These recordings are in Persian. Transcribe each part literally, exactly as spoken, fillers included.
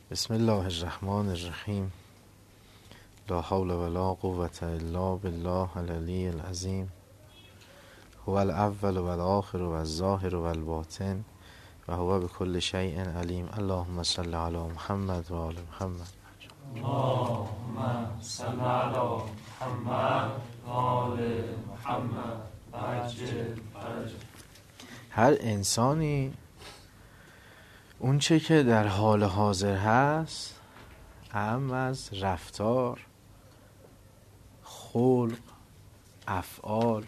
بسم الله الرحمن الرحیم. لا حول ولا قوة الا بالله العلی العظیم. هو الاول والآخر والظاهر والباطن و هو بكل شیء علیم. اللهم صل علی محمد و آل محمد. اللهم صل علی محمد و آل محمد و عجل فرجه. هر انسانی اون چه که در حال حاضر هست، اهم از رفتار، خلق، افعال،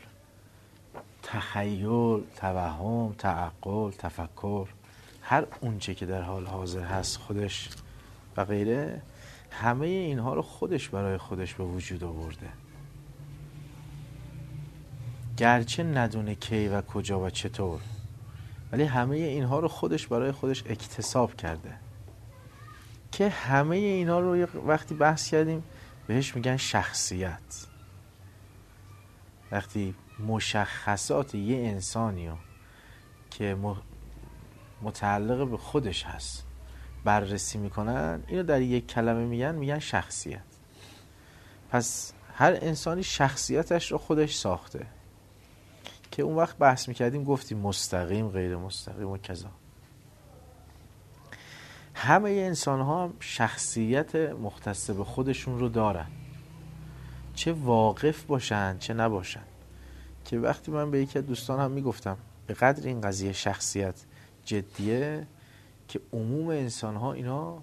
تخیل، توهم، تعقل، تفکر، هر اون چه که در حال حاضر هست خودش و غیره، همه اینها رو خودش برای خودش به وجود آورده، گرچه ندونه کی و کجا و چطور، ولی همه اینها رو خودش برای خودش اکتساب کرده که همه اینها رو وقتی بحث کردیم بهش میگن شخصیت. وقتی مشخصات یه انسانی رو که متعلق به خودش هست بررسی میکنن، اینو در یک کلمه میگن میگن شخصیت. پس هر انسانی شخصیتش رو خودش ساخته که اون وقت بحث میکردیم گفتیم مستقیم، غیر مستقیم و کذا. همه انسان ها هم شخصیت مختص به خودشون رو دارن، چه واقف باشن چه نباشن. که وقتی من به یکی از دوستان هم میگفتم به قدر این قضیه شخصیت جدیه که عموم انسان ها اینا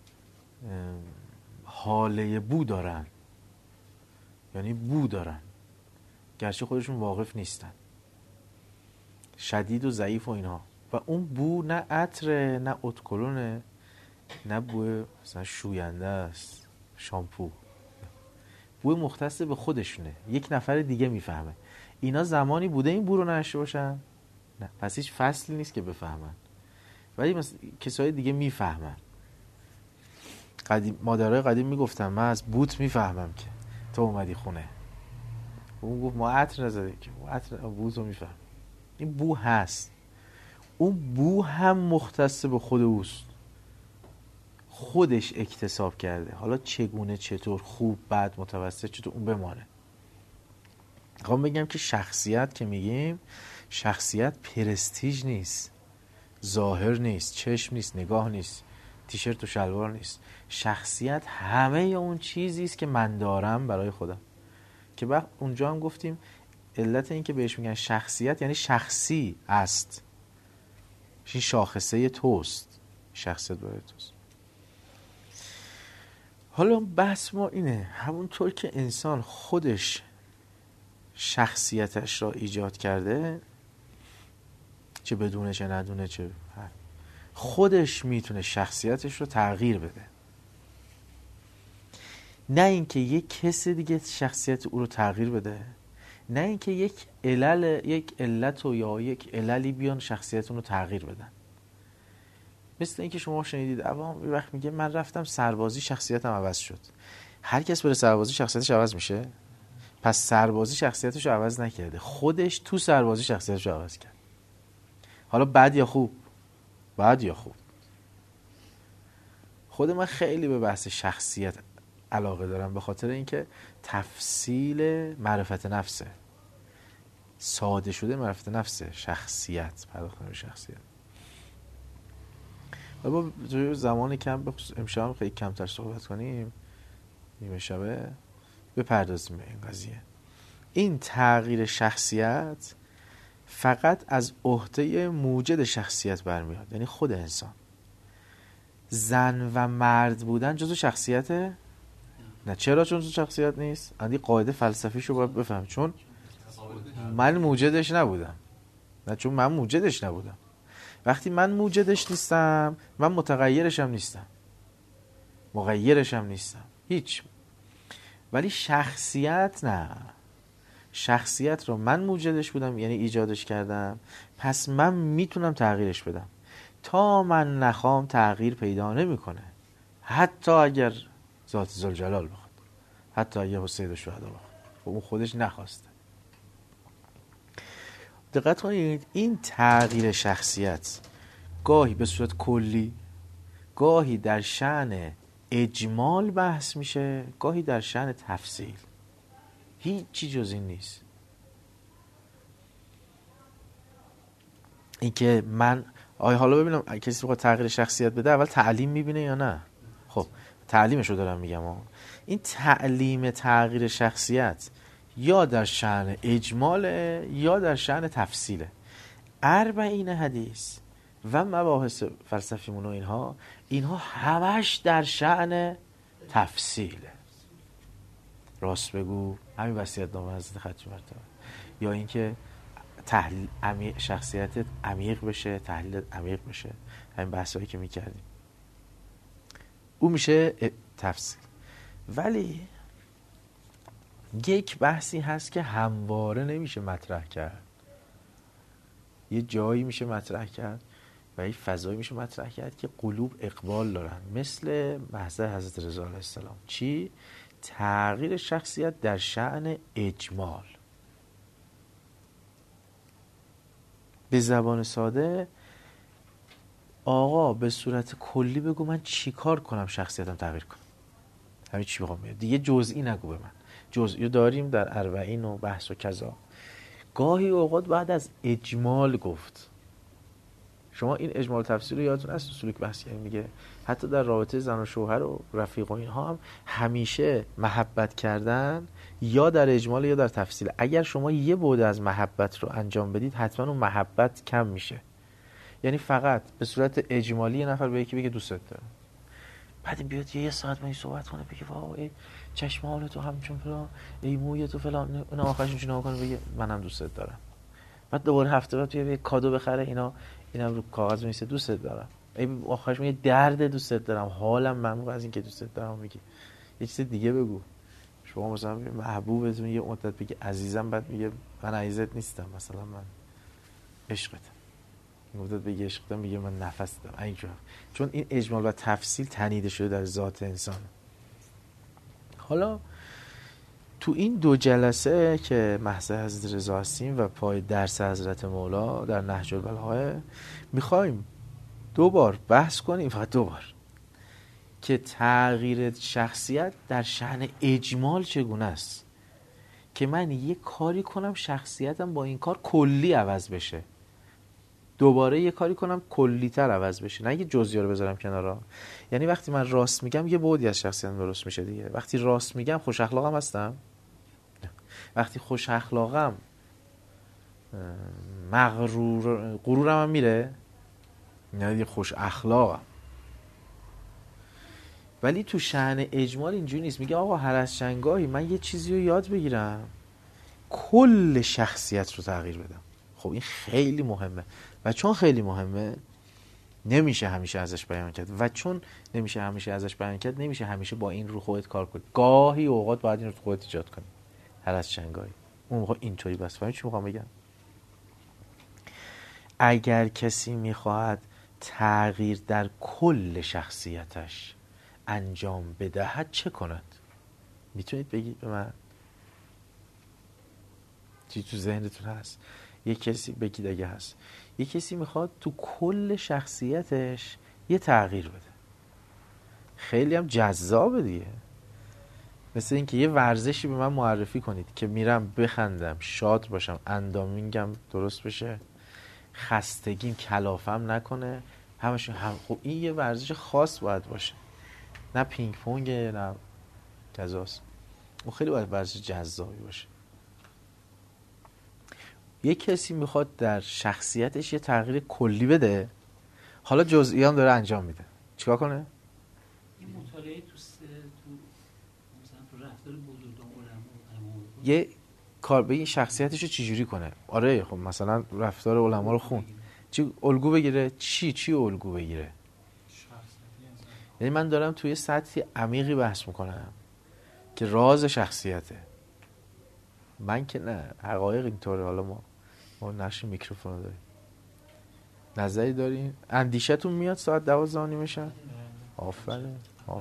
حاله بو دارن، یعنی بو دارن گرچه خودشون واقف نیستن، شدید و ضعیف و اینها. و اون بو نه عطره نه ادکلونه نه بو مثلا شوینده است، شامپو، بو مختص به خودشونه، یک نفر دیگه میفهمه. اینا زمانی بوده این بو رو نشته باشن؟ نه. پس هیچ فصلی نیست که بفهمن، ولی مثلا کسای دیگه میفهمن. قدیم مادرای قدیم میگفتن من از بوت میفهمم که تو اومدی خونه. اون گفت ما عطر نزده که عطر بوت رو میفهم. این بو هست، اون بو هم مختص به خود اوست، خودش اکتساب کرده. حالا چگونه، چطور، خوب، بد، متوسط، چطور، اون بمانه. خواهم بگم که شخصیت که میگیم، شخصیت پرستیژ نیست، ظاهر نیست، چشم نیست، نگاه نیست، تیشرت و شلوار نیست. شخصیت همه اون چیزی است که من دارم برای خودم. که وقت اونجا هم گفتیم علت این که بهش میگن شخصیت یعنی شخصی است، این شاخصه توست، شخصیت برای توست. حالا بحث ما اینه، همونطور که انسان خودش شخصیتش را ایجاد کرده، چه بدونه چه ندونه چه خودش میتونه شخصیتش رو تغییر بده، نه اینکه یک کس دیگه شخصیت او رو تغییر بده، نه اینکه یک علل یک علت و یا یک عللی بیان شخصیت اون رو تغییر بدن. مثل اینکه شما شنیدید عوام یه وقت میگه من رفتم سربازی شخصیتم عوض شد. هر کس بره سربازی شخصیتش عوض میشه؟ پس سربازی شخصیتش رو عوض نکرده، خودش تو سربازی شخصیتش رو عوض کرد. حالا بد یا خوب؟ بد یا خوب؟ خود من خیلی به بحث شخصیت علاقه دارم، به خاطر اینکه تفصیل معرفت نفسه، ساده شده معرفت نفسه، شخصیت، پرداختن به شخصیت. و با زمان کم امشب خیلی کمتر صحبت کنیم، نیمه شبه بپردازیم به این قضیه. این تغییر شخصیت فقط از عهده موجد شخصیت برمیاد، یعنی خود انسان. زن و مرد بودن جزو شخصیته؟ نه. چرا چون جزو شخصیت نیست؟ اندی قاعده فلسفیشو باید بفهم، چون من موجدش نبودم. نه چون من موجدش نبودم. وقتی من موجدش نیستم، من متغیرشم نیستم، مغیرشم نیستم، هیچ. ولی شخصیت نه. شخصیت رو من موجدش بودم، یعنی ایجادش کردم، پس من میتونم تغییرش بدم. تا من نخوام تغییر پیدا نمیکنه، حتی اگر ذات ذوالجلال بخواد، حتی اگر حسین الشهدا بخواد، اون خودش نخواسته. دقت کنید این تغییر شخصیت گاهی به صورت کلی، گاهی در شأن اجمال بحث میشه، گاهی در شأن تفصیل. هیچی جز این نیست. این که من آیا حالا ببینم کسی بخواد تغییر شخصیت بده اول تعلیم میبینه یا نه؟ خب تعلیمشو دارم میگم ها. این تعلیم تغییر شخصیت یا در شأن اجماله یا در شأن تفصیله. اربعین حدیث و مباحث فلسفیمون و اینها اینها همش در شأن تفصیله. راست بگو، همین وصیت‌نامه حضرت ختمی مرتبه، یا اینکه تحلیل عمیق، شخصیتت عمیق بشه، تحلیلت عمیق بشه، همین بحثایی که میکردیم او میشه تفصیل. ولی یک بحثی هست که همواره نمیشه مطرح کرد، یه جایی میشه مطرح کرد و یه فضایی میشه مطرح کرد که قلوب اقبال دارن، مثل محضر حضرت رضا علیه السلام. چی؟ تغییر شخصیت در شأن اجمال. به زبان ساده آقا به صورت کلی بگو من چی کار کنم شخصیتم تغییر کنم، همین چی بخوام بگم دیگه، جزئی نگو به من. جزئی داریم در اربعین و بحث و کذا. گاهی اوقات بعد از اجمال گفت. شما این اجمال تفسیر رو یادتون هست سلوک بحث کردیم میگه حتی در رابطه زن و شوهر و رفیق و اینها هم همیشه محبت کردن یا در اجمال یا در تفصیل. اگر شما یه بعد از محبت رو انجام بدید حتما اون محبت کم میشه. یعنی فقط به صورت اجمالی یه نفر به یکی بگه دوستت دارم، بعد بیاد یه ساعت با این صحبت کنه بگه واو ای چشمال تو همچون فلان، ای موی تو فلان، اون آخرش چون کنه بگه منم دوستت دارم. بعد دوباره هفته بعد یه کادو بخره، اینا اینم رو کاغذ می‌نویسه دوستت دارم. ای آخرش میگه درد دوستت دارم، حالم ممنون از اینکه دوستت دارم. میگه یه چیز دیگه بگو. شما مثلا محبوبتون یه مدت بگه عزیزم، بعد میگه من عزیزت نیستم، مثلا من عشقتم. مدت بگه عشقتم، میگه من نفس دارم. اینجوری. چون این اجمال و تفصیل تنیده شده در ذات انسان. حالا تو این دو جلسه که محضر حضرت رضا هستیم و پای درس حضرت مولا در نهج البلاغه میخوایم دو بار بحث کنیم، فقط دو بار، که تغییر شخصیت در شأن اجمال چگونه است، که من یه کاری کنم شخصیتم با این کار کلی عوض بشه، دوباره یه کاری کنم کلی تر عوض بشه، نه یه جزئی رو بذارم کنارا. یعنی وقتی من راست میگم یه بعدی از شخصیتم درست میشه دیگه. وقتی راست میگم خوش اخلاقم هستم، وقتی خوش اخلاقم مغرور غرورم هم میره، نه دیگه خوش اخلاقم. ولی تو شأن اجمال اینجوری نیست. میگه آقا هر از چنگاهی من یه چیزی رو یاد بگیرم کل شخصیت رو تغییر بدم. خب این خیلی مهمه و چون خیلی مهمه نمیشه همیشه ازش بیان کرد و چون نمیشه همیشه ازش بیان کرد نمیشه همیشه با این رو خودت کار کنی. گاهی اوقات باید این رو خودت ایجاد کنی، هر از چنگاهی. اون موقع اینطوری بس. فهمی چی میخوام بگم؟ اگر کسی میخواهد تغییر در کل شخصیتش انجام بدهد چه کند؟ میتونید بگید به من چی تو ذهنتون هست؟ یه کسی بگید اگه هست. یه کسی میخواد تو کل شخصیتش یه تغییر بده، خیلی هم جذابه دیگه. مثل اینکه یه ورزشی به من معرفی کنید که میرم بخندم، شاد باشم، اندامینگم درست بشه، خستگیم کلافم نکنه، همش هم. خب این یه ورزش خاص باید باشه، نه پینگ پونگ نه کذاست. اون خیلی باید ورزش جذابی باشه. یه کسی میخواد در شخصیتش یه تغییر کلی بده، حالا جزئی هم داره انجام میده، چیکار کنه؟ این مطالعه تو س... تو مثلا تو رفتار بزرگان علما یه کار به این شخصیتش رو چجوری کنه. آره خب مثلا رفتار علما رو خون، چی الگو بگیره؟ چی چی الگو بگیره؟ یعنی من دارم توی سطحی عمیقی بحث میکنم که راز شخصیته. من که نه، حقایق اینطوره. حالا ما ما نشر میکروفون رو داریم. نظری دارین؟ اندیشتون میاد ساعت دوازده و نیم شب؟ آفرین آفرین.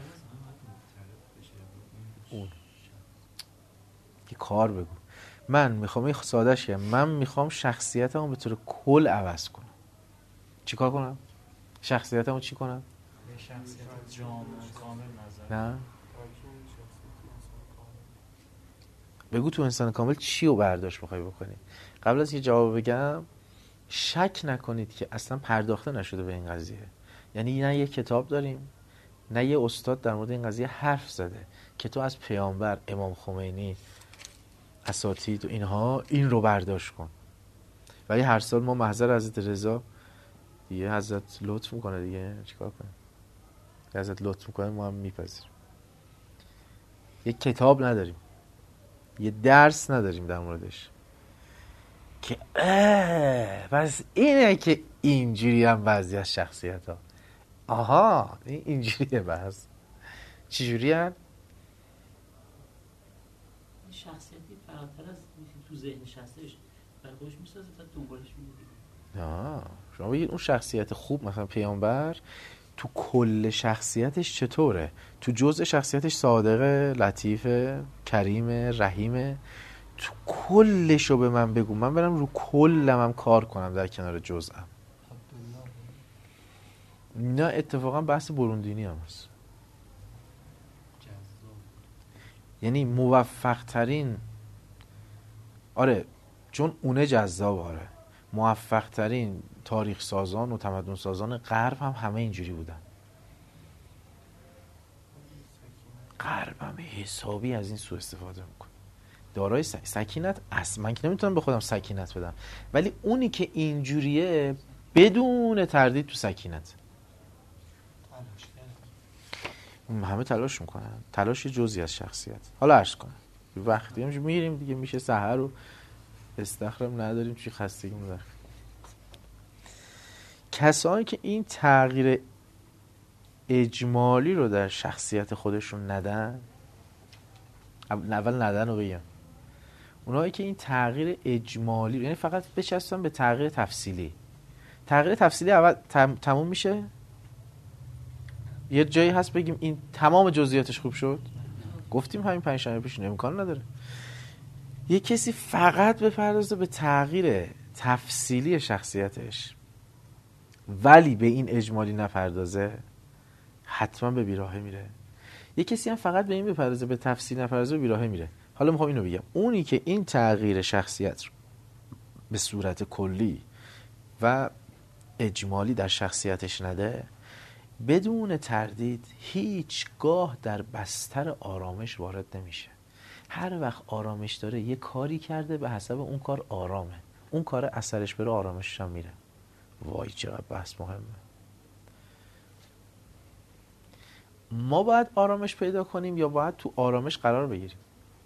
اون یه کار بگو. من میخوام، یه ساده شه، من میخوام شخصیتمو به طور کل عوض کنم. چیکار کنم؟ شخصیتمو چی کنم؟ شخصیت جامع کامل نظر نه؟ بگو تو انسان کامل چی رو برداشت میخوای بکنی؟ قبل از که جواب بگم شک نکنید که اصلا پرداخته نشده به این قضیه. یعنی نه یه کتاب داریم نه یه استاد در مورد این قضیه حرف زده که تو از پیامبر، امام خمینی، اساتید و اینها این رو برداشت کن. ولی هر سال ما محضر حضرت رضا دیگه حضرت لطف میکنه دیگه چیکار کنیم؟ حضرت لطف میکنه ما هم میپذیریم. یه کتاب نداریم، یه درس نداریم در موردش که اه بس اینه که اینجوری هم بعضی از شخصیت ها آها این اینجوریه بس چجوری هم شخصیتی فراتر از تو ذهنش هستش برای خودش میسازه تا دنبالش میگه. آه شما بگید اون شخصیت خوب مثلا پیامبر تو کل شخصیتش چطوره؟ تو جزء شخصیتش صادقه، لطیفه، کریمه، رحیمه. تو کلشو به من بگو من برم رو کلم هم کار کنم در کنار جزءم. نه اتفاقا بحث بروندینی هم هست. یعنی موفق ترین آره چون اونه جذاب آره موفق ترین تاریخ سازان و تمدن سازان غرب هم همه اینجوری بودن. غرب هم حسابی از این سوء استفاده میکنه. دارای سکینت اصلا من که نمیتونم به خودم سکینت بدم ولی اونی که اینجوریه بدون تردید تو سکینت همه تلاش میکنن. تلاش یه جزئی از شخصیت. حالا عرض کنم وقتی هم میریم دیگه میشه سحر و استخرم نداریم چی خستگی مدخل. کسانی که این تغییر اجمالی رو در شخصیت خودشون ندن اول ندن رو بگم اونایی که این تغییر اجمالی یعنی فقط بچستن به تغییر تفصیلی. تغییر تفصیلی اول تم... تموم میشه یه جایی هست بگیم این تمام جزئیاتش خوب شد. گفتیم همین پنج شنبه پیش امکان نداره. یه کسی فقط بپردازه به تغییر تفصیلی شخصیتش ولی به این اجمالی نپردازه حتما به بیراهه میره. یه کسی هم فقط به این بپردازه به تفصیل نپردازه به بیراهه میره. حالا میخوام اینو بگم اونی که این تغییر شخصیت رو به صورت کلی و اجمالی در شخصیتش نده بدون تردید هیچگاه در بستر آرامش وارد نمیشه. هر وقت آرامش داره یه کاری کرده به حسب اون کار آرامه اون کار اثرش بره آرامشش هم میره. وای چقدر بحث مهمه. ما باید آرامش پیدا کنیم یا باید تو آرامش قرار بگیریم؟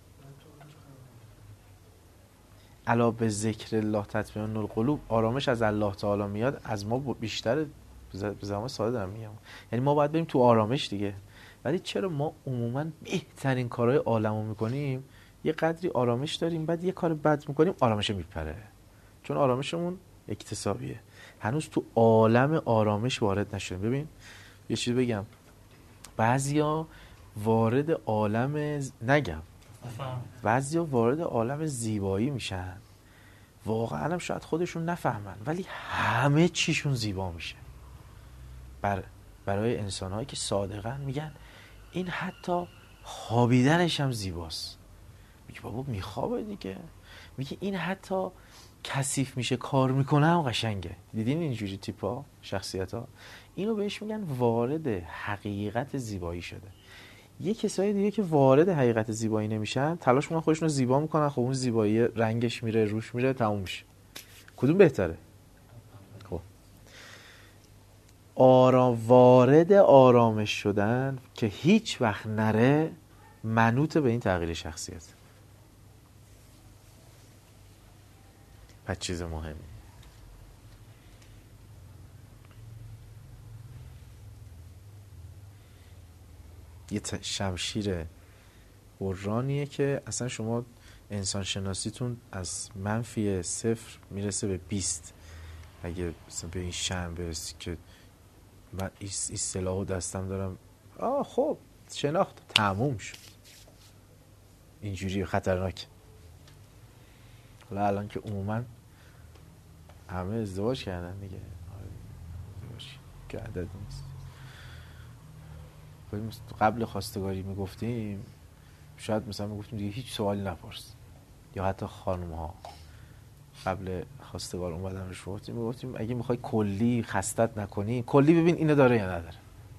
الا به ذکر الله تطمئن القلوب. آرامش از الله تعالی میاد از ما بیشتر. به زمان ساده دارم میگم یعنی ما باید بریم تو آرامش دیگه. ولی چرا ما عموما بهترین کارهای عالمو میکنیم یه قدری آرامش داریم بعد یه کار بد میکنیم آرامش میپره چون آرامشمون اکتسابیه. هنوز تو عالم آرامش وارد نشدیم. ببین یه چیز بگم بعضیا وارد عالم نگم بعضیا وارد عالم زیبایی میشن واقعا هم شاید خودشون نفهمن ولی همه چیشون زیبا میشه. بر برای انسان‌هایی که صادقن میگن این حتی خوابیدنش هم زیباست. میگه بابا میخوابه دیگه. میگه این حتی کثیف میشه کار میکنه هم قشنگه. دیدین اینجوری تیپا شخصیت‌ها اینو بهش میگن وارد حقیقت زیبایی شده. یه کسایی دیگه که وارد حقیقت زیبایی نمیشن تلاش میکنن خودشون رو زیبا میکنن خب اون زیبایی رنگش میره روش میره تموم میشه. کدوم بهتره؟ خب آرام وارد آرامش شدن که هیچ وقت نره منوط به این تغییر شخصیت. پس چیز مهمی یه شمشیر برانیه که اصلا شما انسان شناسیتون از منفی صفر میرسه به بیست اگه مثلا به این شم برسی که من این سلاحو دستم دارم آه خب شناخت تموم شد. اینجوری خطرناک. حالا الان که عموما همه ازدواج کردن دیگه ازدواج که عدد نیست قبل خواستگاری میگفتیم شاید مثلا میگفتیم دیگه هیچ سوالی نپرس، یا حتی خانم ها قبل خواستگار اومدن روش گفتیم میگفتیم اگه میخوای کلی خستت نکنی کلی ببین اینو داره یا نداره.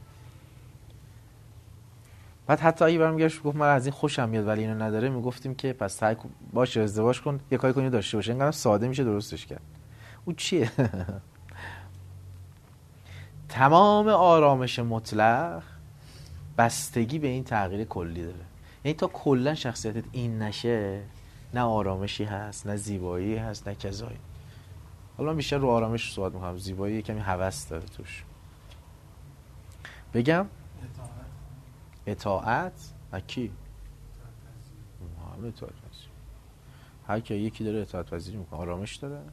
بعد حتی اگه برمیگشت گفت من از این خوشم میاد ولی اینو نداره، میگفتیم که پس سعی باشه ازدواج کن یه کاری کنی داشته باشه، اینقدر ساده میشه درستش کرد. اون چیه؟ تمام آرامش مطلق بستگی به این تغییر کلی داره. یعنی تا کلا شخصیتت این نشه نه آرامشی هست نه زیبایی هست نه کذایی. حالا من بیشتر رو آرامش صحبت میکنم، زیبایی کمی هوس داره توش. بگم اطاعت اکی همه اطاعت پذیری، هر کی یکی داره اطاعت پذیری میکنه آرامش داره.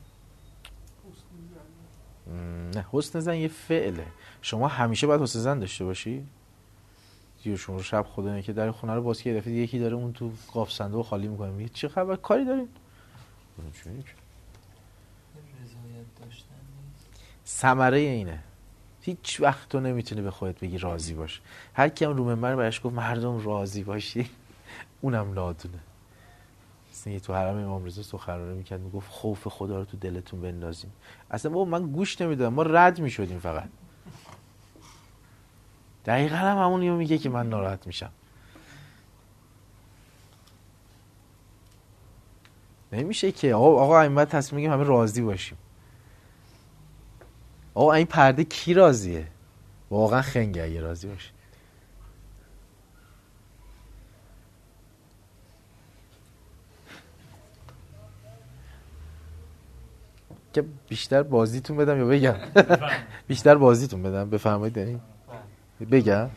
نه حسن زن یه فعله، شما همیشه باید حسن زن داشته باشی. دیگه شما شب خدا اینه که در خونه رو باز کرد یکی داره اون تو قاف صندوق خالی میکنه، میگه چه خبر کاری دارین؟ رضایت داشتن نیست. ثمره اینه هیچ وقت تو نمیتونی به خودت بگی راضی باش. هر کی هم رو منبر بهش گفت مردم راضی باشی اونم لادونه. مثلا تو حرم امام رضا سخنرانی میکرد میگفت خوف خدا رو تو دلتون بندازیم. اصلا بابا من گوش نمیدادم، ما رد میشدیم فقط. دقیقا هم همونیو میگه که من ناراحت میشم. نمیشه که آقا آقا این بعد تصمیم میگیم همه راضی باشیم. آقا این پرده کی راضیه؟ واقعا خنگه اگه راضی باشه. که بیشتر بازیتون بدم یا بگم؟ بیشتر بازیتون بدم بفرمایید. دارین بگم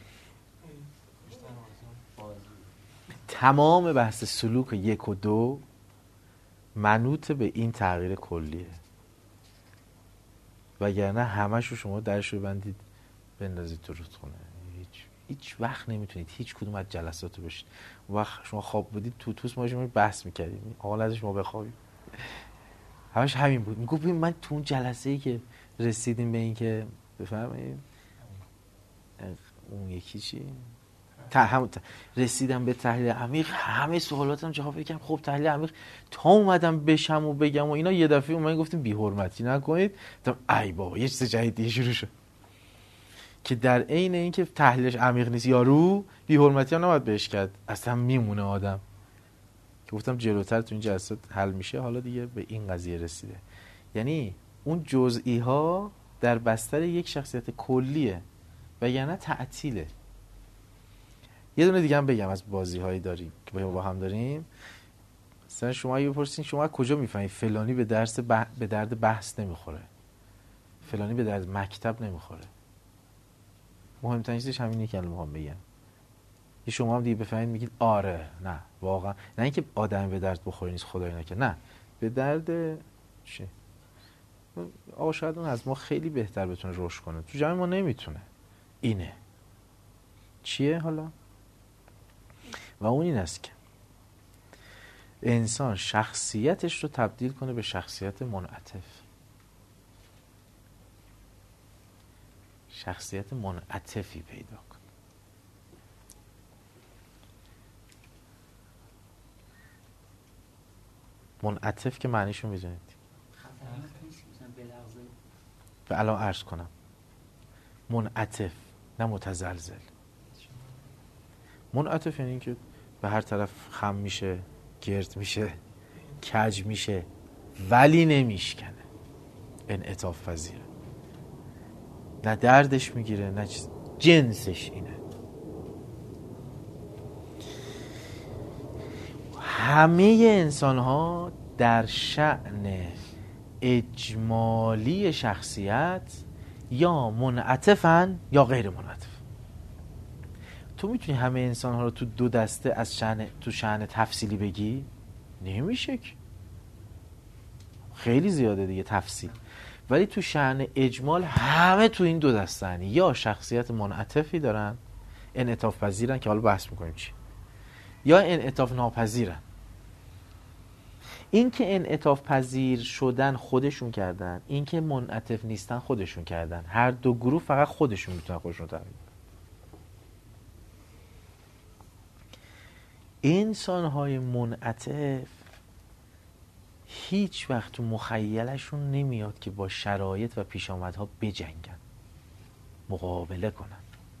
تمام بحث سلوک یک و دو منوط به این تغییر کلیه، وگرنه همشو شما درشو بندید بندازید تو رودخونه. هیچ هیچ وقت نمیتونید هیچ کدوم از جلساتو بشید. وقت شما خواب بودید تو توس ما شما بحث میکردیم آقا ازش ما بخوابیم، همش همین بود. میگفت من تو اون جلسه‌ای که رسیدیم به این که بفرمایید اون یکی چی هم رسیدم به تحلیل عمیق، همه سوالاتم جواب بدم. خب تحلیل عمیق تا اومدم بشم و بگم و اینا یه دفعه اومدن گفتیم بی حرمتی نکنید. گفتم ای بابا یه چیز جدیدی شروع شد که در عین اینکه تحلیلش عمیق نیست یارو بی حرمتی هم نباید بهش کرد، اصلا میمونه آدم. که گفتم جلوتر تو این جلسات حل میشه. حالا دیگه به این قضیه رسیده، یعنی اون جزئی ها در بستر یک شخصیت کلیه و یعنی تعطیله. یه دونه دیگه هم بگم از بازی هایی داریم که با هم داریم. مثلا شما اگه بپرسین شما کجا میفهمید فلانی به درس بح... به درد بحث نمیخوره، فلانی به درد مکتب نمیخوره، مهمترین چیزش همینه که الان میخوام بگم. یه شما هم دیگه بفهمید میگید آره نه واقعا نه اینکه آدم به درد بخوره نیست خدای نکنه، نه به درد چی آقا شاید اون از ما خیلی بهتر بتونه رشد کنه، تو جمع ما نمیتونه. اینه چیه حالا؟ و اون این است که انسان شخصیتش رو تبدیل کنه به شخصیت منعطف. شخصیت منعطفی پیدا کنه. منعطف که معنیشو میدونید؟ و الان عرض کنم منعطف نه متزلزل. منعطف یعنی که به هر طرف خم میشه، گرد میشه، کج میشه ولی نمیشکنه. انعطاف پذیره، نه دردش میگیره نه چیز. جنسش اینه. همه انسان ها در شأن اجمالی شخصیت یا منعطفن یا غیر منعطف. تو میتونی همه انسان ها رو تو دو دسته از شأن تو شأن تفصیلی بگی؟ نمیشه که، خیلی زیاده دیگه تفصیل. ولی تو شأن اجمال همه تو این دو دسته‌ن، یا شخصیت منعطفی دارن انعطاف پذیرن که حالا بحث میکنیم چی، یا انعطاف ناپذیرن. این که انعطاف پذیر شدن خودشون کردن، این که منعطف نیستن خودشون کردن. هر دو گروه فقط خودشون میتونن خودشون رو تغییر کنن. انسان‌های منعطف هیچ وقت تو مخیلشون نمیاد که با شرایط و پیشامدها بجنگن، مقابله کنن.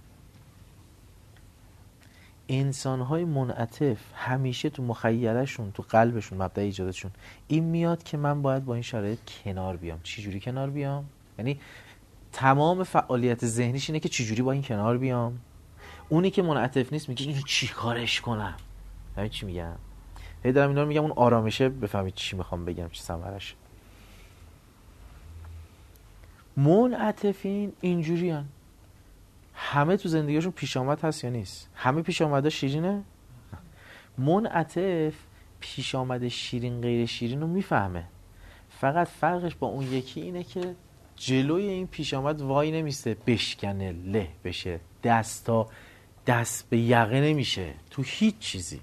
انسان‌های منعطف همیشه تو مخیلشون، تو قلبشون، مبدأ ایجادشون این میاد که من باید با این شرایط کنار بیام. چی جوری کنار بیام؟ یعنی تمام فعالیت ذهنیش اینه که چی جوری با این کنار بیام. اونی که منعطف نیست میگه اینو چی کارش کنم. ببین چی میگم؟ هی دارم اینا رو میگم اون آرامشه بفهمید چی میخوام بگم، چی ثمرش. منعطفین اینجوری هن. همه تو زندگیشون پیش آمد هست یا نیست؟ همه پیش آمده شیرینه؟ منعطف پیش آمده شیرین غیر شیرین رو میفهمه، فقط فرقش با اون یکی اینه که جلوی این پیش آمد وای نمیسته بشکنه، له بشه، دست تا دست به یقه نمیشه تو هیچ چیزی.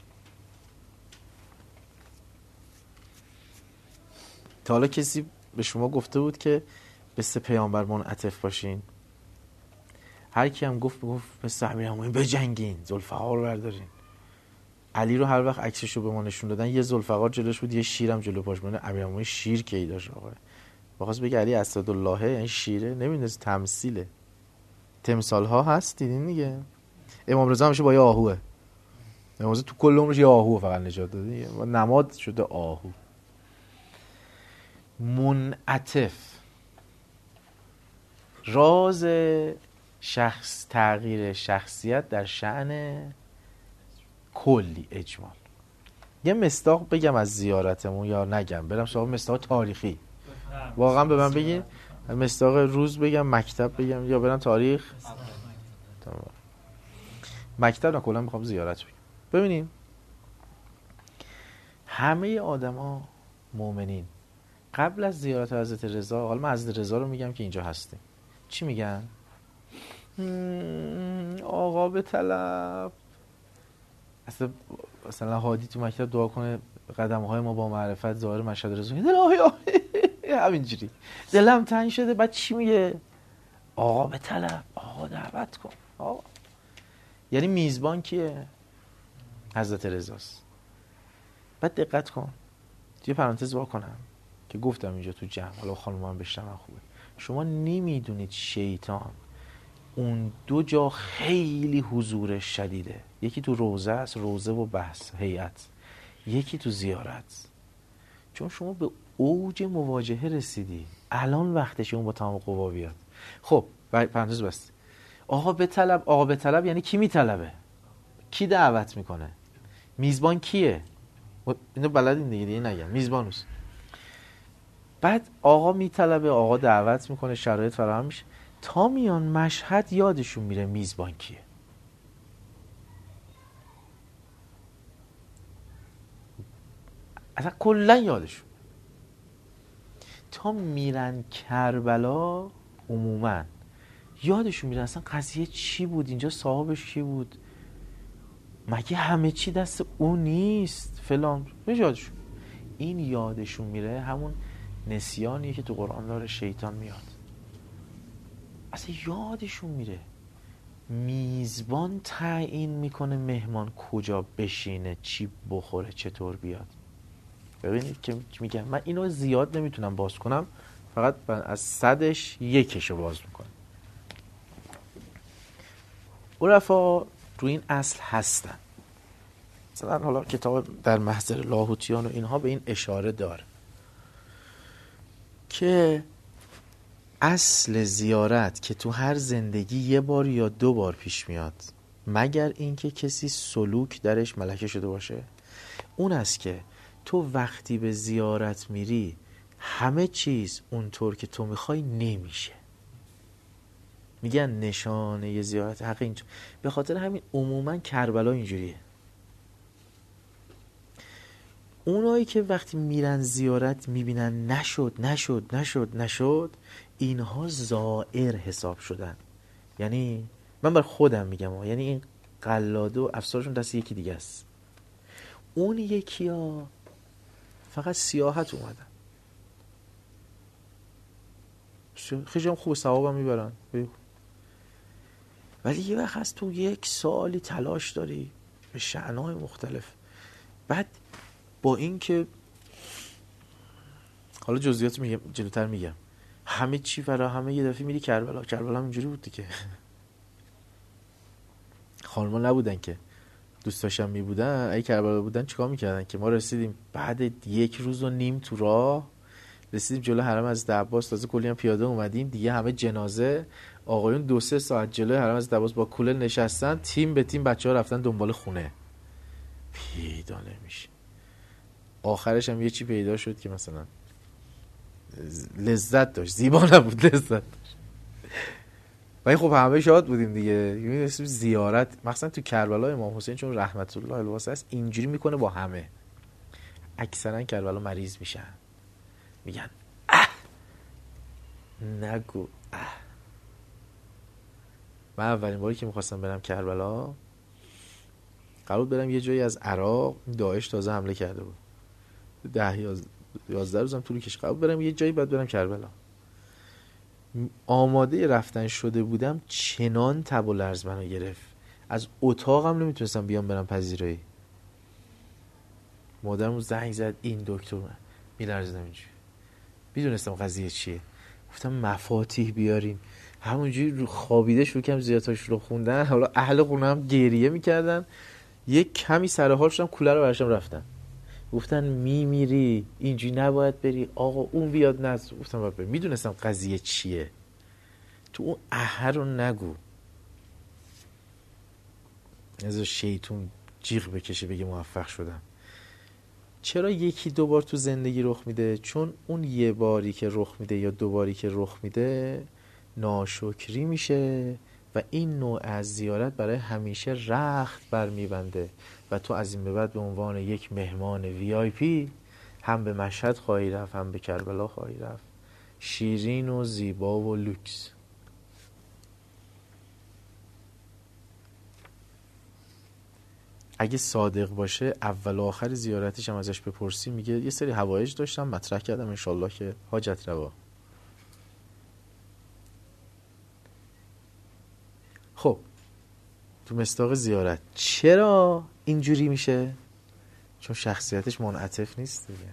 تا حالا کسی به شما گفته بود که به سه پیامبر منعطف باشین؟ هر کی هم گفت گفت مثل امیرالمومنین بجنگین، ذوالفقار بردارین. علی رو هر وقت عکسشو به ما نشون دادن یه ذوالفقار جلوش بود، یه شیرم جلو پاش بود. امیرالمومنین شیر کی داشت آقا؟ بخواست بگه علی اسدالله، یعنی شیره، نمیدونست تمثیله. تمثال ها هست دیدین دیگه. امام رضا همیشه با یه آهوه. امام رضا تو کل عمرش یه آهو فقط نجات داده، نماد شده آهو. منعطف راز شخص تغییر شخصیت در شأن کلی اجمال. یه مصداق بگم از زیارتمون یا نگم؟ برم سراغ مصداق تاریخی. واقعا به من بگین مصداق روز بگم، مکتب بگم، یا برم تاریخ؟ تمام. مکتب نه، کلا میخوام زیارت بگم. ببینیم همه آدما مؤمنین قبل از زیارت حضرت رضا، حالا من حضرت رضا رو میگم که اینجا هستیم، چی میگن؟ آقا به طلب. اصلا مثلا هادی تو مکتب دعا کنه قدم‌های ما با معرفت ظاهر مشهد رضا همینجوری دلم تنگ شده. بعد چی میگه؟ آقا به طلب، آقا دعوت کن. آقا یعنی میزبان کیه؟ حضرت رضاست. بعد دقت کن، یه پرانتز وا کنم که گفتم اینجا تو جمع، حالا خانومان بشنون خوبه. شما نمیدونید شیطان اون دو جا خیلی حضورش شدیده. یکی تو روزه است، روزه و بحث هیئت، یکی تو زیارت. چون شما به اوج مواجهه رسیدی، الان وقتشه اون با تمام قوا بیاد. خب پرانتز بست. آقا به طلب، آقا به طلب یعنی کی میطلبه؟ کی دعوت میکنه؟ میزبان کیه؟ اینو بلدین دیگه، دیگه نگم میزبان است. بعد آقا میطلبه، آقا دعوت میکنه، شرایط فراهم میشه، تا میان مشهد یادشون میره میزبان کیه. اصلا کلا یادشون. تا میرن کربلا عموما یادشون میره اصلا قضیه چی بود، اینجا صاحبش کی بود، مگه همه چی دست اون نیست فلان. یادشون این یادشون میره، همون نسیانیه که تو قرآن داره شیطان میاد، اصلا یادشون میره. میزبان تعیین میکنه مهمان کجا بشینه، چی بخوره، چطور بیاد. ببینید که میگم من اینو زیاد نمیتونم باز کنم، فقط از صدش یکشو باز میکنم. عرفا رو این اصل هستن. مثلا حالا کتاب در محضر لاهوتیان و اینها به این اشاره داره که اصل زیارت که تو هر زندگی یه بار یا دو بار پیش میاد، مگر اینکه کسی سلوک درش ملکه شده باشه، اون است که تو وقتی به زیارت میری همه چیز اونطور که تو میخوای نمیشه. میگن نشانه ی زیارت حق اینطور. به خاطر همین عموما کربلا اینجوریه. اونایی که وقتی میرن زیارت میبینن نشد نشد نشد نشد، اینها زائر حساب شدن. یعنی من بر خودم میگم ها. یعنی این قلاده و افسارشون دست یکی دیگه است. اون یکی ها فقط سیاحت اومدن، خیلی هم خوب ثواب هم میبرن، ولی یه وقت هست تو یک سالی تلاش داری، به شأنهای مختلف. بعد با این که حالا جزئیات میگم جلوتر میگم، همه چی فرا همه یه دفعه میری کربلا. کربلا هم اینجوری بود دیگه، خانما نبودن که دوستاشم میبودن، اگه کربلا بودن چیکار میکردن که ما رسیدیم بعد یک روز و نیم تو راه رسیدیم جلو حرم حضرت عباس، تازه کلی هم پیاده اومدیم دیگه، همه جنازه، آقایون دو سه ساعت جلو حرم حضرت عباس با کوله نشستن، تیم به تیم بچه‌ها رفتن دنبال خونه، پیدا نمیشه. آخرش هم یه چی پیدا شد که مثلا لذت داشت، زیبا نبود، لذت داشت. ولی خب همه شاد بودیم دیگه. می‌بینید زیارت مثلا تو کربلا امام حسین چون رحمت الله الواسع است اینجوری میکنه با همه. اکثرا کربلا مریض میشن، میگن اه نگو اه. من اولین باری که میخواستم برم کربلا قرار برم یه جایی از عراق، داعش تازه حمله کرده بود، ده یازده روزم طول کشید قرار برم یه جایی، بعد برم کربلا. آماده رفتن شده بودم، چنان تب و لرز منو گرفت، از اتاقم نمیتونستم بیام برم پذیرایی. مادرمون زنگ زد این دکتر، من میلرزیدم اینجوری، میدونستم قضیه چیه. گفتم مفاتیح بیارین، همونجوری رو خوابیده شروع کردم زیارتاش رو خوندن. حالا اهل خونه هم گریه میکردن، یک کمی سر حال شدم، کوله رو برشم رفتن. گفتن میمیری اینجوری نباید بری آقا، اون بیاد نز. گفتم باید بری. میدونستم قضیه چیه، تو اون اهل رو نگو، از شیطون جیغ بکشه بگه موفق شدم. چرا یکی دو بار تو زندگی رخ میده؟ چون اون یه باری که رخ میده یا دو باری که رخ میده ناشکری میشه و این نوع از زیارت برای همیشه رخت برمیبنده و تو از این به بعد به عنوان یک مهمان وی آی پی هم به مشهد خواهی رفت، هم به کربلا خواهی رفت، شیرین و زیبا و لوکس. اگه صادق باشه اول و آخر زیارتش هم ازش بپرسی میگه یه سری حوایج داشتم مطرح کردم، انشالله که حاجت روا. خب تو مصداق زیارت چرا اینجوری میشه؟ چون شخصیتش منعطف نیست دیگه.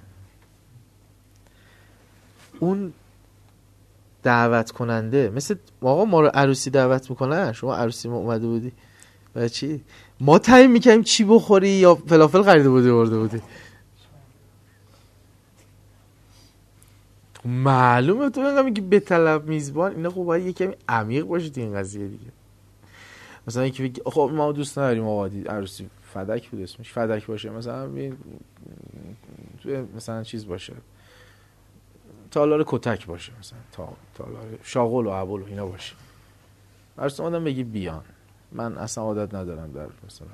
اون دعوت کننده مثل آقا ما رو عروسی دعوت میکنن، شما عروسی ما اومده بودی برای چی؟ ما تعیین میکنیم چی بخوری یا فلافل خریده بودی برده بودی؟ معلومه تو اینقدر میگی به طلب میزبان، اینا خب باید یه کمی عمیق باشه تو این قضیه دیگه. مثلا یکی بگی خب ما دوست نداریم آقا عروسی فدک بود اسمش فدک باشه، مثلا تو مثلا چیز باشه تالار کتک باشه، مثلا تا تالار شاغل و عبول و اینا باشه. عروس آدم بگی بیان، من اصلا عادت ندارم در مثلا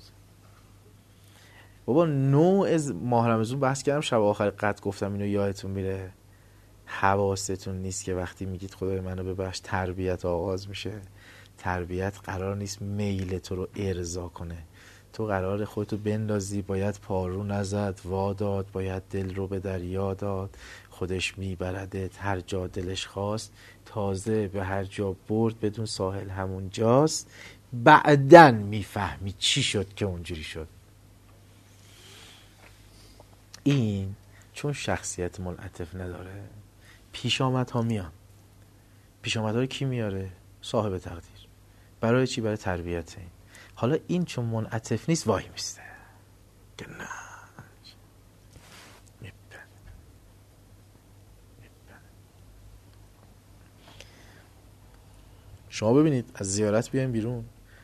بابا نوع از ماه رمضان بحث کردم شب آخر قد گفتم اینو یادتون میره، حواستون نیست که وقتی میگید خدای منو ببخش تربیت آغاز میشه. تربیت قرار نیست میل تو رو ارضا کنه، تو قرار خودتو بندازی، باید پارو نزد واداد، باید دل رو به دریا داد، خودش میبردت هر جا دلش خواست، تازه به هر جا برد بدون ساحل همون جاست، بعدن میفهمی چی شد که اونجوری شد. این چون شخصیت منعطف نداره پیش آمد ها میان. پیش آمد ها رو کی میاره؟ صاحب تقدیر. برای چی؟ برای تربیت این. حالا این چون منعطف نیست وای میسته که نه میپن میپن. شما ببینید از زیارت بیایم بیرون،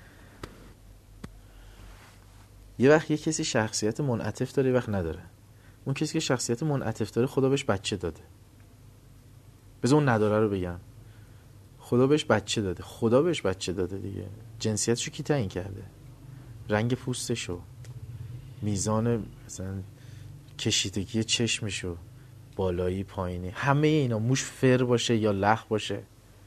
یه وقت یه کسی شخصیت منعطف داره یه وقت نداره. اون کسی که شخصیت منعطف داره خدا بهش بچه داده، بذار اون نداره رو بگم، خدا بهش بچه داده. خدا بهش بچه داده دیگه. جنسیتشو کی تعیین کرده؟ رنگ پوستشو، میزان مثلا کشیدگی چشمشو، بالایی پایینی، همه اینا، موش فر باشه یا لخ باشه،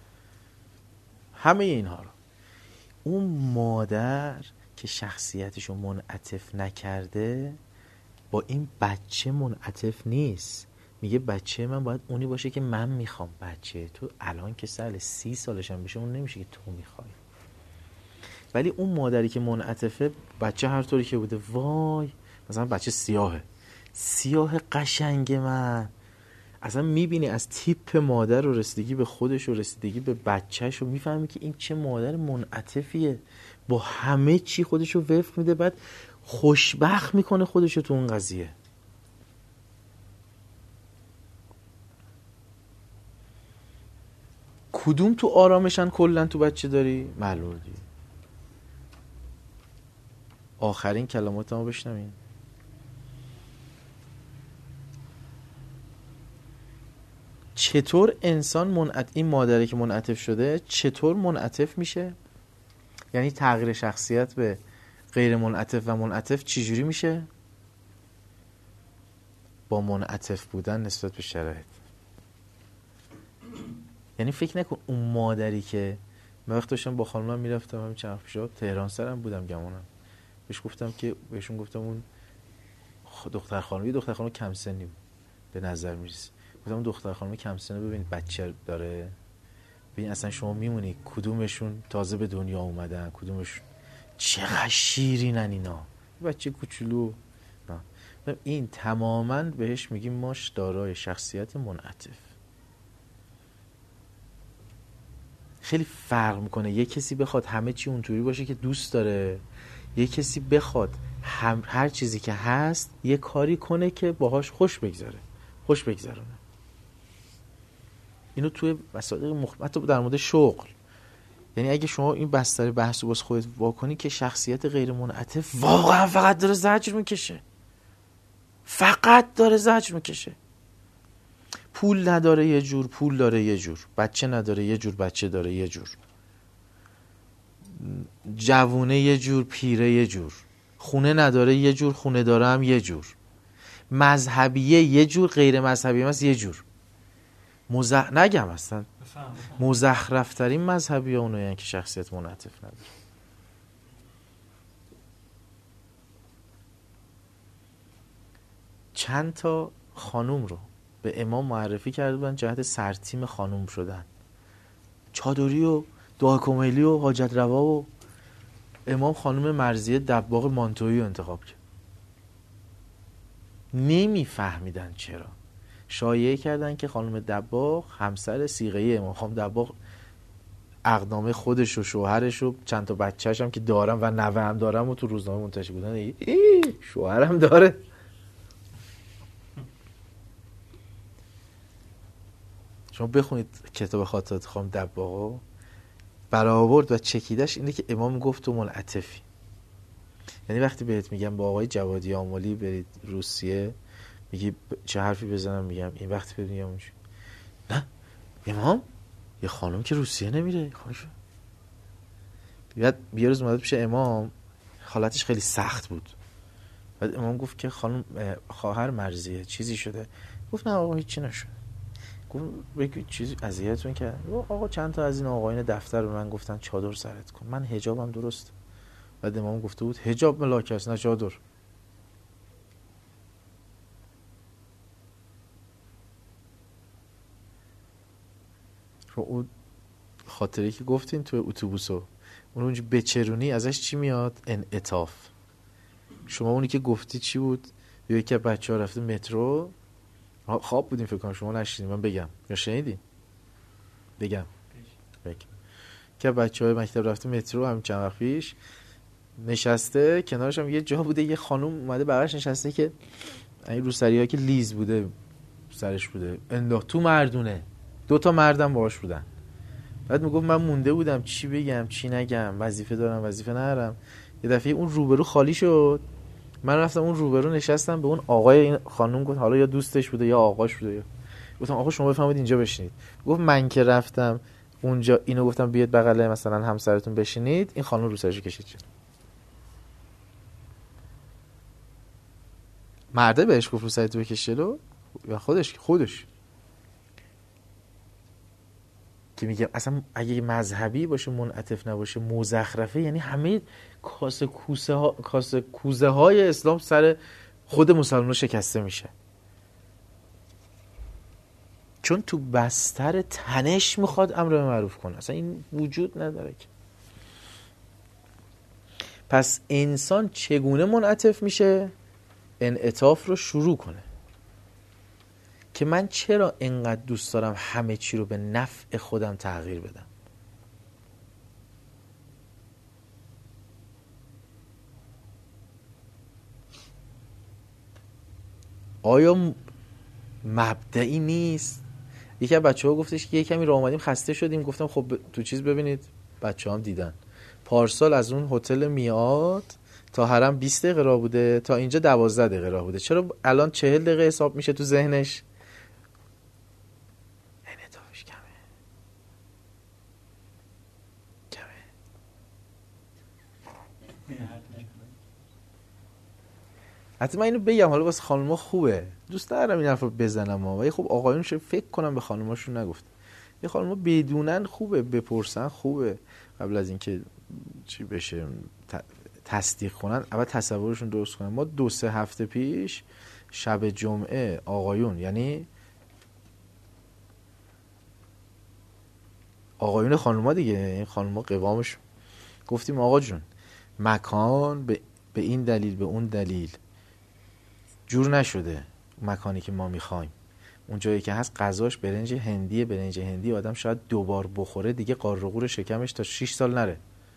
همه اینها رو اون مادر که شخصیتشو منعطف نکرده با این بچه منعطف نیست. میگه بچه من باید اونی باشه که من میخوام. بچه تو الان که سال سی سالش هم بشه اون نمیشه که تو میخوای. ولی اون مادری که منعطفه، بچه هر طوری که بوده، وای مثلا بچه سیاهه، سیاه قشنگ من، اصلا میبینی از تیپ مادر و رسیدگی به خودش و رسیدگی به بچهش و میفهمی که این چه مادر منعطفیه، با همه چی خودش رو وفق میده، بعد خوشبخت میکنه خودش رو تو اون قضیه. کدوم تو آرامشن کلن تو بچه داری؟ معلومه دیگه. آخرین کلمات ما بشنوین. چطور انسان منعطف، این مادری که منعطف شده چطور منعطف میشه؟ یعنی تغییر شخصیت به غیر منعطف و منعطف چجوری میشه؟ با منعطف بودن نسبت به شرایط. یعنی فکر نکن اون مادری که من وقت داشتم با خانمم میرفتم همین چند پیش تهران سرم بودم گمونم، بهش گفتم که بهشون گفتم اون دختر خانم، یه دختر خانم کم سنی بود به نظر میرسه، گفتم اون دختر خانم کم سنه ببینید بچه داره، ببین اصلا شما میمونی کدومشون تازه به دنیا اومدن، کدومشون چقدر شیرینن اینا، بچه کوچولو. این تماما بهش میگیم ماش دارای شخصیت منعطف. خیلی فرق میکنه یه کسی بخواد همه چی اونطوری باشه که دوست داره، یه کسی بخواد هم هر چیزی که هست یه کاری کنه که باهاش خوش بگذاره، خوش بگذرونه. اینو توی مسائل مختلف در مورد شغل، یعنی اگه شما این بستر بحث رو باز خودت واکنی که شخصیت غیر منعطف واقعا فقط داره زجر میکشه، فقط داره زجر میکشه. پول نداره یه جور، پول داره یه جور، بچه نداره یه جور، بچه داره یه جور، جوونه یه جور، پیره یه جور، خونه نداره یه جور، خونه داره هم یه جور، مذهبیه یه جور، غیر مذهبیه هم یه جور. مزخ... نگم اصلا مزخرفترین مذهبی ها اونایی که شخصیت منعطف نداره. چند تا خانوم رو به امام معرفی کرده بودن جهت سرتیم خانوم شدن، چادری و دعا کمیلی و حاجت روا، و امام خانوم مرضیه دباغ مانتویی رو انتخاب کرد. نمیفهمیدن چرا. شایعه کردن که خانم دباغ همسر صیغه امام. خانم دباغ عقدنامه خودش و شوهرش و چند تا بچه‌ش هم که دارم و نوه هم دارم و تو روزنامه منتشر بودن، ای, ای شوهرم داره. شما بخونید کتاب خاطرات خانم دباغو، برآورد و چکیدش اینه که امام گفت تو منعطفی. یعنی وقتی بهت میگم با آقای جوادی آملی برید روسیه، میگی چه حرفی بزنم؟ میگم این وقتی بهت میگم اونجا نه امام یه خانم که روسیه نمیره. خانش بیاد یه روز اومد پیش امام، حالتش خیلی سخت بود. بعد امام گفت که خانم خواهر مرضیه چیزی شده؟ گفت نه آقا هیچی نشده. گفت بگو چیزی اذیتتون کرد؟ آقا چند تا از این آقایون دفتر به من گفتن چادر سرت کن، من حجابم درست. بعد امام گفته بود حجاب ملاک است نه چادر. رو اون خاطره که گفتین تو اتوبوسو، اون اونجا بچرونی ازش چی میاد؟ انعطاف. شما اونی که گفتی چی بود؟ یکی از بچه‌ها رفته مترو، خواب بودیم فکر کنم، شما نشنیدین، من بگم یا شنیدین؟ بگم بگم که بچه‌های مکتب رفته مترو همین چند وقت پیش، نشسته کنارش هم یه جا بوده، یه خانم اومده بغلش نشسته که این روسری‌ها که لیز بوده سرش بوده انداخت تو مردونه، دو تا مردم باهاش بودن. بعد میگفت من مونده بودم چی بگم چی نگم، وظیفه دارم وظیفه ندارم. یه دفعه اون روبرو خالی شد، من رفتم اون روبرو نشستم، به اون آقای این خانم گفت حالا یا دوستش بوده یا آقاش بوده، یا گفتم آقا شما بفهمید اینجا بشینید. گفت من که رفتم اونجا اینو گفتم بیاد بغل مثلا همسرتون بشینید، این خانم رو سرش کشید شد. مرده بهش گفت رو سرت بکش جلو یا خودش خودش که میگه اصلا اگه مذهبی باشه منعطف نباشه مزخرفه، یعنی همه کاسه کوزه ها کاسه کوزه های اسلام سر خود مسلمان شکسته میشه، چون تو بستر تنش میخواد امر به معروف کنه. اصلا این وجود نداره که پس انسان چگونه منعطف میشه؟ انعطاف رو شروع کنه که من چرا اینقدر دوست دارم همه چی رو به نفع خودم تغییر بدم. آیا مبدئی نیست؟ یکی از بچه ها گفتش که یه کمی راه اومدیم خسته شدیم، گفتم خب تو چیز ببینید، بچه هم دیدن پارسال از اون هتل میاد تا حرم بیست دقیقه راه بوده، تا اینجا دوازده دقیقه راه بوده، چرا الان چهل دقیقه حساب میشه تو ذهنش؟ انعطافش کمه کمه. حتی من اینو بگم، حالا واسه خانوما خوبه، دوست دارم این حرف رو بزنم ها، ولی خب آقایون شو فکر کنم به خانوماشون نگفت. یه خانوما بدونن خوبه، بپرسن خوبه، قبل از اینکه چی بشه تصدیق کنن اول تصورشون درست کنن. ما دو سه هفته پیش شب جمعه آقایون، یعنی آقایون خانوما دیگه، این خانوما قوامش، گفتیم آقا جون مکان به, به این دلیل به اون دلیل جور نشده، مکانی که ما میخوایم، اون جایی که هست غذاش برنج هندیه، برنج هندی آدم شاید دوبار بخوره دیگه قارقور شکمش تا شش سال نره.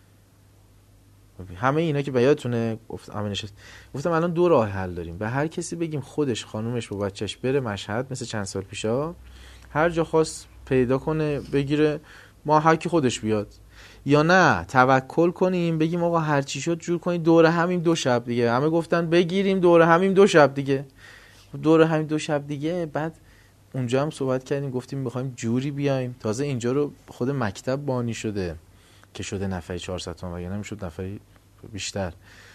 همه اینا که به یادتونه گفتم گفتم الان دو راه حل داریم، به هر کسی بگیم خودش خانومش با بچهش بره مشهد مثل چند سال پیشا، هر جا خواست پیدا کنه بگیره، ما هر کی خودش بیاد، یا نه توکل کنیم بگیم آقا هر چی شد جور کنید دوره همیم دو شب دیگه، همه گفتن بگیریم دوره همیم دو شب دیگه، دوره همیم دو شب دیگه. بعد اونجا هم صحبت کردیم گفتیم میخوایم جوری بیایم، تازه اینجا رو خود مکتب بانی شده که شده نفری چهارصد تومن، وگرنه میشد نفری بیشتر.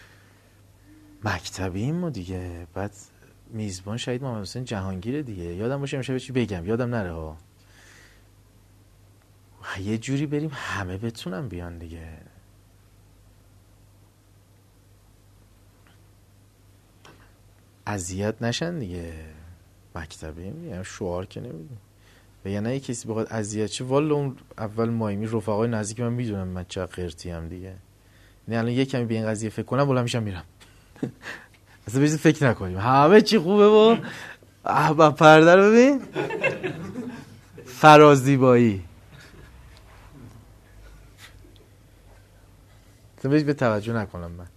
مکتبیم ما دیگه. بعد میزبان شهید محمد حسین جهانگیر دیگه، یادم باشه امشب چی بگم، یادم نره ها، یه جوری بریم همه بتونن بیان دیگه. اذیت نشن دیگه، مکتبیم یعنی شعار که نمیدیم، یعنی نه کسی بخواد اذیت شه. والا اون اول مایمی رفقای نزدیک من میدونم من چه قرتی ام دیگه، نه الان یک کمی به این قضیه فکر کنم بالا میشم میرم. اصلا بهش فکر نکنیم، همه چی خوبه و احباب پرده رو ببین، فرازیبایی، اصلا بهش به توجه نکنم. من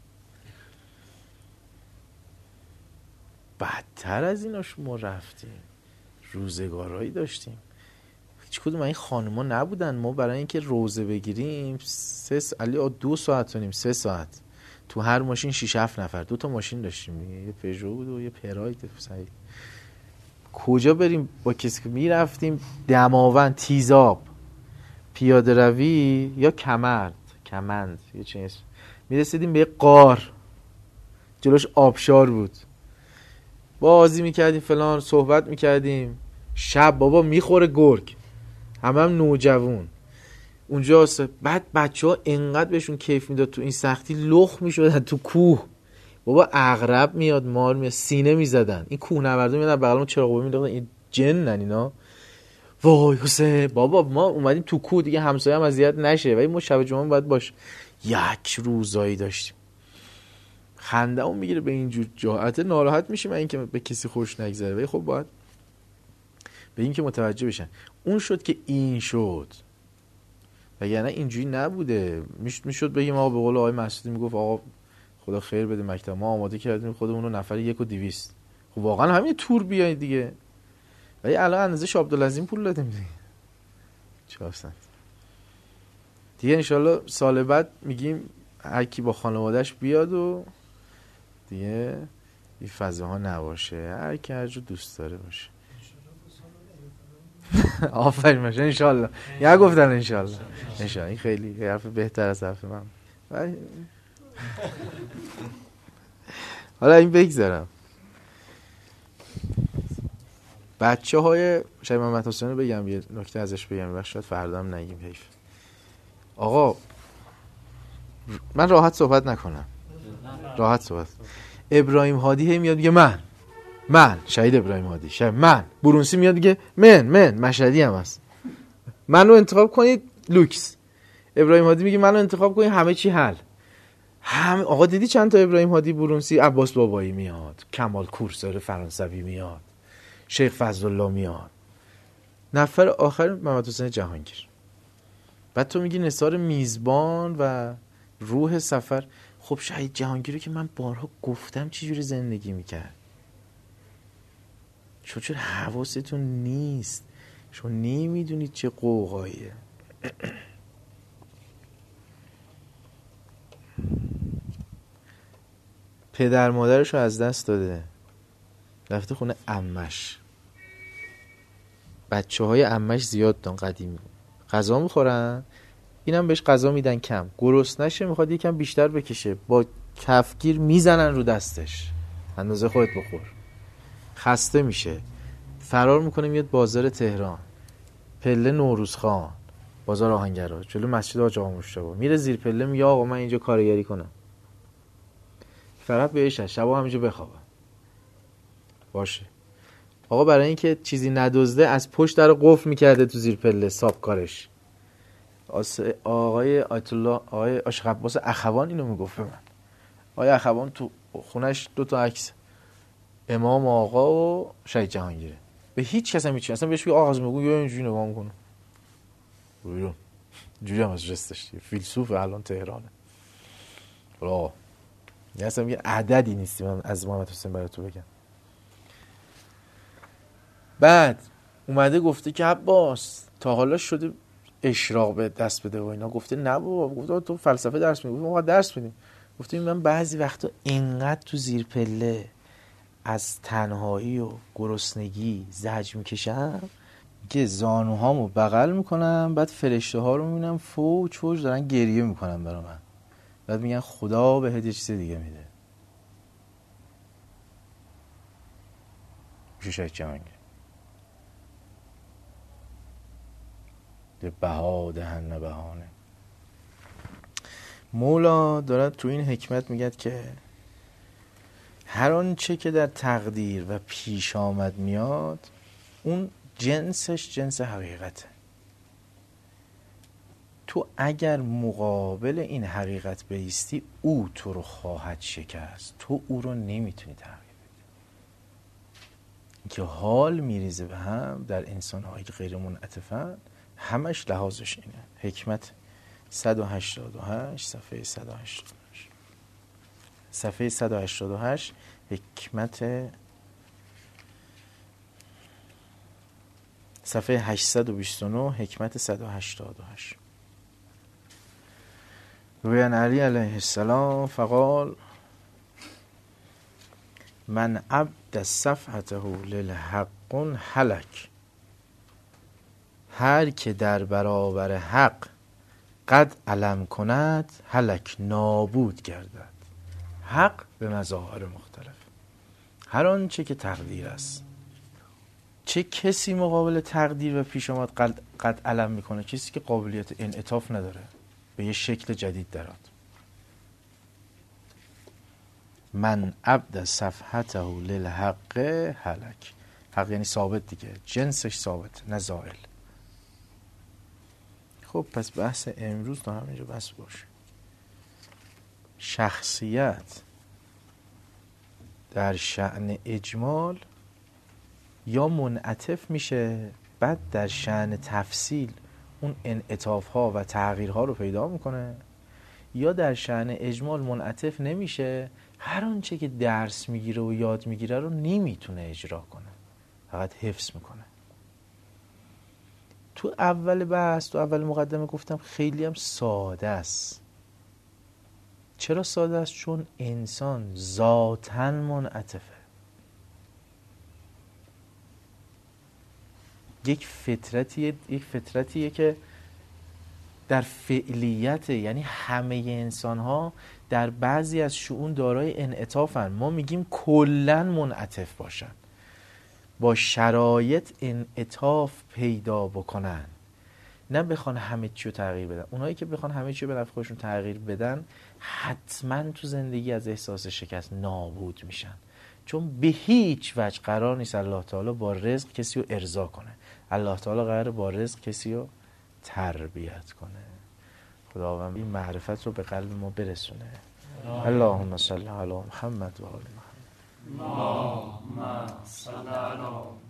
بدتر از اینا شما رفتیم، روزگارایی داشتیم هیچ کدوم این خانوما نبودن. ما برای اینکه روزه بگیریم سه س... علی دو ساعت و نیم سه ساعت تو هر ماشین شش هفت نفر، دو تا ماشین داشتیم، یه پژو بود و یه پراید سعید. کجا بریم با کسی که میرفتیم؟ دماوند، تیزاب، پیاده روی یا کمرد کمند یه چیز، میرسیدیم به قار جلوش آبشار بود، بازی میکردیم فلان، صحبت میکردیم. شب بابا میخوره گرگ، همه هم نوجوان اونجا. بعد بچه ها انقدر بهشون کیف میداد تو این سختی لخ میشدن تو کوه، بابا عقرب میاد مار میاد سینه میزدن، این کوه نوردا میادن بغلمون چراغ مینداختن، این جنن اینا. وای حسین بابا ما اومدیم تو کوه دیگه همسایه هم اذیت نشه، ولی ما شب جمعه باید باش. یک روزایی داشتیم خنده اون میگیره به اینجور جاعت، ناراحت میشیم این که به کسی خوش نگذره، ولی خب باید به این که متوجه بشن. اون شد که این شد، وگرنه اینجوری نبوده. میشد بگیم آقا به قول آقای مسعودی میگفت آقا خدا خیر بده مکتب ما آماده کردیم خودمون رو نفر یک و دویست، خب واقعا همین تور بیای دیگه، ولی الان اندازه شاه عبدالعظیم پول دادیم دیگه چهار سنت دیگه. انشالله سال بعد میگیم هر کی با خانوادهش بیاد و دیگه این فضاها نباشه، هر کی هر جو دوست داره باشه. آفرین باشه انشالله. یا گفتن انشالله انشالله، این خیلی حرف بهتر از حرف من. حالا این بگذارم. بچه های شاید محمد حسین رو بگم یه نکته ازش بگم، بخش شاید فردا هم نگیم حیف. آقا من راحت صحبت نکنم، راحت صحبت. ابراهیم هادی هی میاد میگه من من شهید ابراهیم هادی شهید من، برونسی میاد میگه من من مشهدی هم هست، منو انتخاب کنید لوکس. ابراهیم هادی میگه منو انتخاب کنید همه چی حل. هم آقا دیدی چند تا ابراهیم هادی برونسی، عباس بابایی میاد، کمال کورسر فرانسوی میاد، شیخ فضلالله میاد، نفر آخر محمد حسین جهانگیر. بعد تو میگی نثار میزبان و روح سفر. خب شهید جهانگیر رو که من بارها گفتم چی جوری زندگی میکرد. شما چرا حواستون نیست؟ شما نمیدونید چه قوقاییه. پدر مادرش رو از دست داده، رفته خونه عمش. بچه های عمش زیاد دان قدیمی غذا میخورن، اینم بهش غذا میدن کم، گرسنه نشه میخواد یکم بیشتر بکشه، با کفگیر میزنن رو دستش، اندازه خودت بخور. خسته میشه، فرار میکنه میاد بازار تهران، پله نوروزخان، بازار آهنگرا، جلو مسجد حاج آقا مشتبه، میره زیر پله میگه آقا من اینجا کارگری کنم. فقط بهش شبا همینجا بخوابم. باشه آقا، برای اینکه چیزی ندزده از پشت در قفل میکرده تو زیر پله ساب کارش. آقای آیت الله آقای عاشق عباس اخوان اینو میگفت به من. آقای اخوان تو خونش دو تا عکس امام آقا و شهید جهانگیره، به هیچ کس هم هیچ اصلا بهش بگی آقا از میگو یا اینجوری نگاه میکنه رویون جوری هم از جستش فیلسوف الان تهرانه. آقا یه اصلا یه عددی نیستی من از محمد حسین برای تو بگم. بعد اومده گفته که عباس تا حالا شده اشراق به دست بده و اینا؟ گفته نه بابا. گفته تو فلسفه درس میدی؟ ما درس میدیم. گفته من بعضی وقتا اینقدر تو زیر پله از تنهایی و گرسنگی زجر میکشم که زانوهامو بغل میکنم، بعد فرشته ها رو میبینم فوج فوج دارن گریه میکنن برا من، بعد میگن خدا بهت یه چیز دیگه میده. میشه شاید جهانگیر ده بها دهن نه بهانه. مولا دارد تو این حکمت میگد که هر آنچه که در تقدیر و پیش آمد میاد اون جنسش جنس حقیقته. تو اگر مقابل این حقیقت بایستی او تو رو خواهد شکست، تو او رو نمیتونی تغییر بدی. که حال میریزه به هم در انسان‌هایی که غیر منعطفن، همش لحاظش اینه. حکمت صد و هشتاد و هشت صفحه صد و هشتاد و هشت صفحه صد و هشتاد و هشت حکمت صفحه هشتصد و بیست و نه حکمت صد و هشتاد و هشت. رویان علی علیه السلام فقال من عبد صفحته للحق هلک. هر که در برابر حق قد علم کند هلک نابود گردد. حق به مظاهر مختلف، هر آنچه که تقدیر است. چه کسی مقابل تقدیر و پیش آمد قد, قد علم میکنه؟ کسی که قابلیت انعطاف نداره، به یه شکل جدید درات. من عبد صفحته للحق هلک. حق یعنی ثابت دیگه، جنسش ثابت نه زائل. خب پس بحث امروز تا همینجا بس باشه. شخصیت در شأن اجمال یا منعطف میشه، بعد در شأن تفصیل اون انعطاف ها و تغییر ها رو پیدا میکنه، یا در شأن اجمال منعطف نمیشه، هر آنچه که درس میگیره و یاد میگیره رو نمیتونه اجرا کنه، فقط حفظ میکنه. تو اول بحث، تو اول مقدمه گفتم خیلی هم ساده است. چرا ساده است؟ چون انسان ذاتاً منعطفه. یک فطرتیه یک فطرتیه که در فعلیت، یعنی همه انسان ها در بعضی از شؤون دارای انعطافن. ما میگیم کلاً منعطف باشن، با شرایط انعطاف پیدا بکنن، نه بخوان همه چی رو تغییر بدن. اونایی که بخوان همه چی رو به نفع خودشون تغییر بدن حتما تو زندگی از احساس شکست نابود میشن، چون به هیچ وجه قرار نیست الله تعالی با رزق کسی رو ارضا کنه. الله تعالی قراره با رزق کسی رو تربیت کنه. خداوند این معرفت رو به قلب ما برسونه. اللهم صل علی محمد و آل محمد. اللهم صل علی